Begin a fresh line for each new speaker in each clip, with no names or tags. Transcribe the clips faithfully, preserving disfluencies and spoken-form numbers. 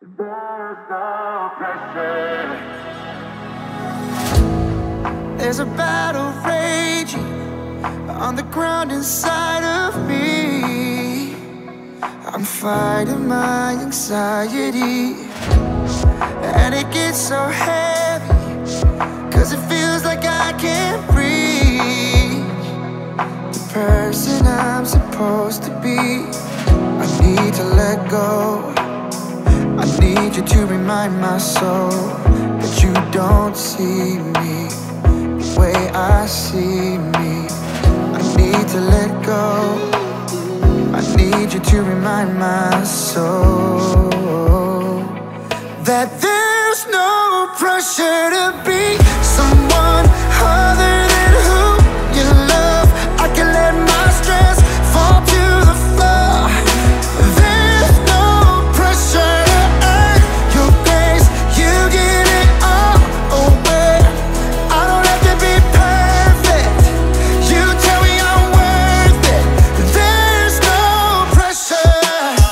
There's a battle raging on the ground inside of me. I'm fighting my anxiety, and it gets so heavy, cause it feels like I can't breathe. The person I'm supposed to be, I need to let go. I need you to remind my soul that you don't see me the way I see me. I need to let go. I need you to remind my soul that there's no pressure to be someone other than who you love. I can let my stress fall to the floor. There's no pressure to earn your grace. You get it all away. I don't have to be perfect. You tell me I'm worth it. There's no pressure.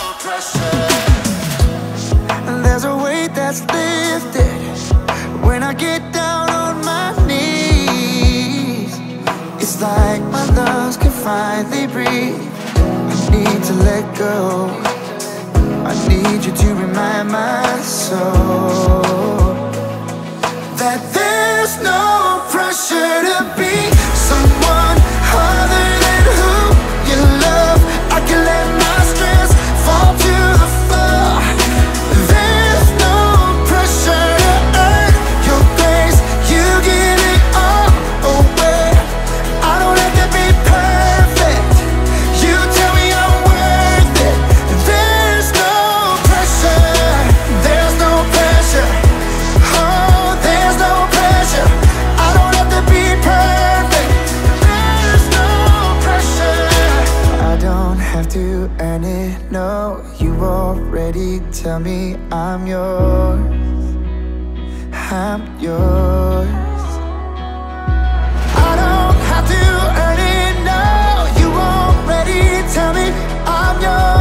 And there's a weight that's lifted when I get down on my knees. It's like my lungs can finally breathe. I need to let go. I need you to remind my soul that there's no pressure to be someone other than who you love. I can let my stress fall to the floor. There's no pressure to earn your grace. You get it all away. I don't have to be perfect. You tell me I'm worth it. There's no pressure. There's no pressure. Oh, there's no pressure. I don't have to be perfect. There's no pressure. I don't have to earn it, no. You already tell me I'm yours. I'm yours. I don't have to earn it, no. You already tell me I'm yours.